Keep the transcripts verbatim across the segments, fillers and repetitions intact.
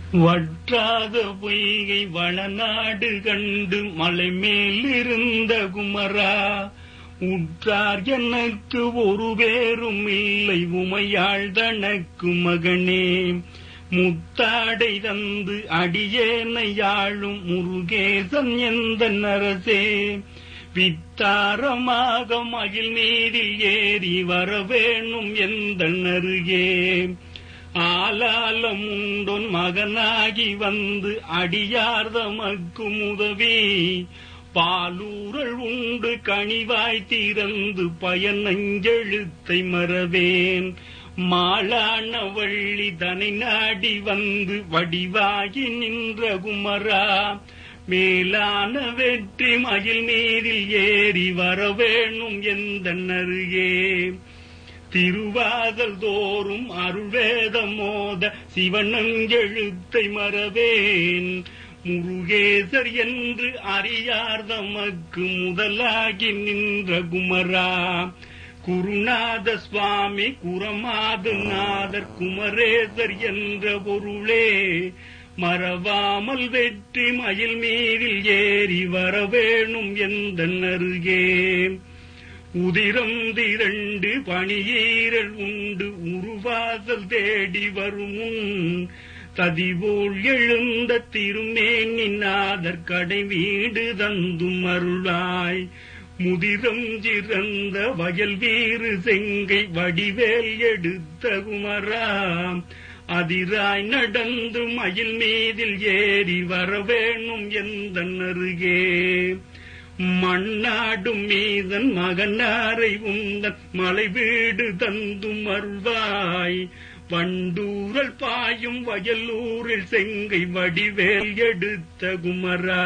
வற்றாத பொய்கை வளநாடு கண்டு மலை மேலிருந்த குமரா, உற்றார் எனக்கு ஒரு பேரும் இல்லை உமையாள் தனக்கு மகனே. முத்தாடை தந்து அடியேனையாளும் முருகேசன் எந்த நரசே, வித்தாரமாக மகிழ் மீதில் ஏறி வரவேணும் எந்த நருகே. ஆலாலம் உண்டொன் மகனாகி வந்து அடியார் தமக்கு உதவி, பாலூரல் உண்டு கனிவாய் திறந்து பயனஞ்செழுத்தை மறவேன். மாளான வள்ளி தனை நாடி வந்து வடிவாகி நின்ற குமரா, மேலான வெற்றி மகிழ் மீதில் ஏறி வரவேணும் எந்த நருகே. திருவாதல் தோறும் அருள்வேத மோத சிவனஞ்செழுத்தை மறவேன். முருகேசர் என்று அறியார் தமக்கு முதலாகி நின்ற குமரா, குருநாத சுவாமி குரமாது நாதர் குமரேசர் என்ற பொருளே. மறவாமல் வெற்றி மயில் மீதில் ஏறி வரவேணும் எந்த நருகே. உதிரம் திரண்டு பணியீரல் உண்டு உருவாசல் தேடி வருமுன், ததிபோல் எழுந்த திருமேனி நாதர் கடை வீடு தந்தும் அருளாய். முதிரம் சிறந்த வயல் வீறு செங்கை வடிவேல் எடுத்த குமரா, அதிராய் நடந்து மயில் மீதில் ஏறி வரவேணும் எந்த நருகே. மண்ணாடும் மீதன் மகனாரை உந்தன் மலை வீடு தந்தும் அருள்வாய். வண்டூரல் பாயும் வயலூரில் செங்கை வடிவேல் எடுத்த குமரா,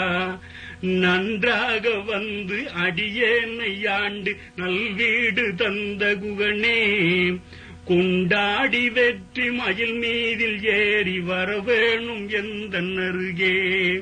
நன்றாக வந்து அடியேனை ஆண்டு நல்வீடு தந்த குகனே. கொண்டாடி வெற்றி மயில் மீதில் ஏறி வரவேணும் எந்த நருகே.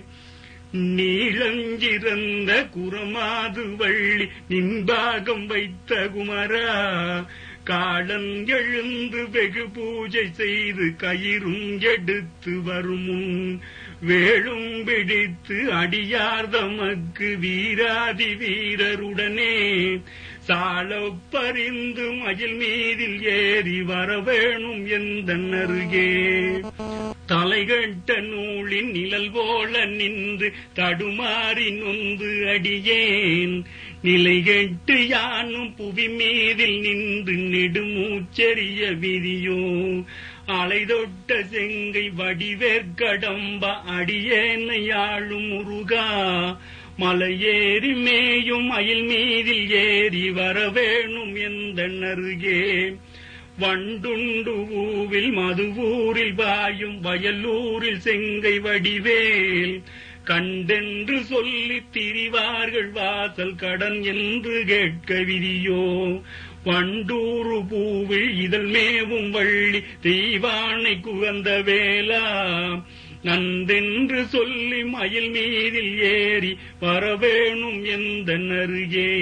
நீளஞ்சிறந்த குரமாது வள்ளி நின்பாகம் வைத்த குமரா, காலன் எழுந்து வெகு பூஜை செய்து கயிறும் எடுத்து வருமுன், வேளும் பிடித்து அடியார் தமக்கு வீராதி வீரருடனே சாலப்பறிந்து மயில் மீதில் ஏறி வரவேணும் எந்த நருகே. தலைகட்ட நூலின் நிழல் போல நின்று தடுமாறி நொந்து அடியேன், நிலை கெட்டு யானும் புவி மீதில் நின்று நெடுமூச்செறிய விதியோ. அலை தொட்ட செங்கை வடிவேற்கடம்ப அடியேனை ஆளும் முருகா, மலையேறி மேயும் மயில் மீதில் ஏறி வரவேணும் எந்த நருகே. வண்டுண்டு ஊவில் மதுவூரில் வாயும் வயலூரில் செங்கை வடிவேல், கண்டென்று சொல்லி திரிவார்கள் வாசல் கடன் என்று கேட்க விதியோ. வண்டூரு பூவில் இதழ் மேவும் வள்ளி தெய்வானை குகந்த வேளா, நந்தென்று சொல்லி மயில் மீதில் ஏறி வரவேணும் எந்த நருகே.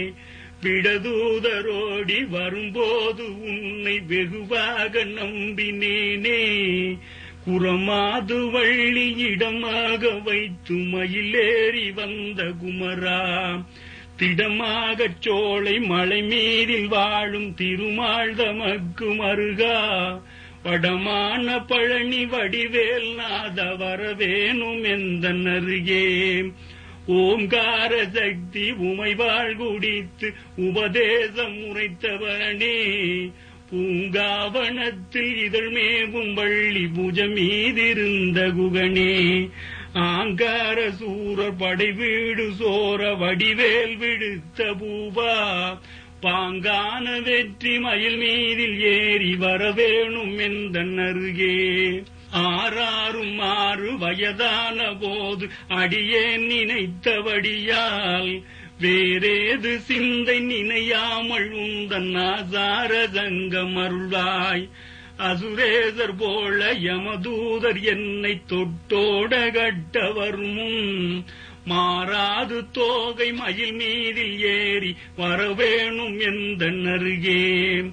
விடதூதரோடி வரும்போது உன்னை வெகுவாக நம்பினேனே, குரமாது வள்ளி இடமாக வைத்து மயிலேறி வந்த குமரா, திடமாகச் சோலை மலை மீதில் வாழும் திருமால் தமக்கு மருகா. வடமான பழனி வடிவேல் நாத வரவேணும் எந்த நருகே. ஓம்கார சக்தி உமைவாள் குடித்து உபதேசம் உரைத்தவனே, பூங்காவனத்தில் இதழ் மேவும் வள்ளி புஜ மீதிருந்த குகனே. ஆங்கார சூரர் படை வீடு சோர வடிவேல் விடுத்த பூவா, பாங்கான வெற்றி மயில் மீதில் ஏறி வரவேணும் எந்த நருகே. ஆறாரும் ஆறு வயதான போது அடியேன் நினைத்தபடியால், வேறேது சிந்தை நினையாமல் உந்தன் ஆசார சங்கம் அருள்வாய். அசுரேசர் போல யமதூதர் என்னை தொட்டோட கட்ட வருமுன், மாறாது தோகை மயில் மீதில் ஏறி வரவேணும் எந்த நருகே.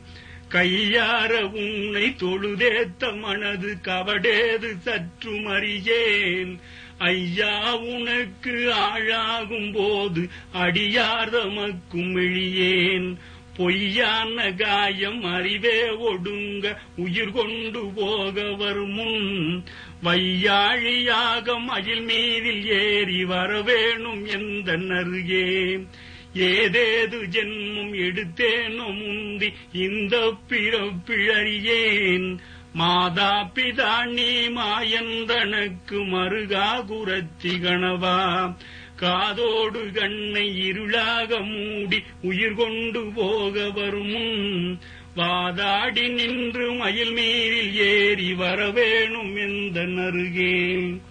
கையார உன்னை தொழுதேத்த மனது கவடேது சற்று மறியேன். ஐயா உனக்கு ஆழாகும் போது அடியார் தமக்கும் எழியேன். பொய்யான காயம் அறிவே ஒடுங்க உயிர் கொண்டு போக வருமுன் வையாழியாக மயில் மீதில் ஏறி வரவேணும் எந்த நருகே. ஏதேது ஜென்மம் எடுத்தேனோ முந்தி இந்த பிறப்பிழறியேன். மாதா பிதா நீ மாயந்தனக்கு மருகா குரத்தி கணவா. காதோடு கண்ணை இருளாக மூடி உயிர் கொண்டு போக வருமுன் வாதாடி நின்று மயில் மீதில் ஏறி வரவேணும் எந்த நருகே.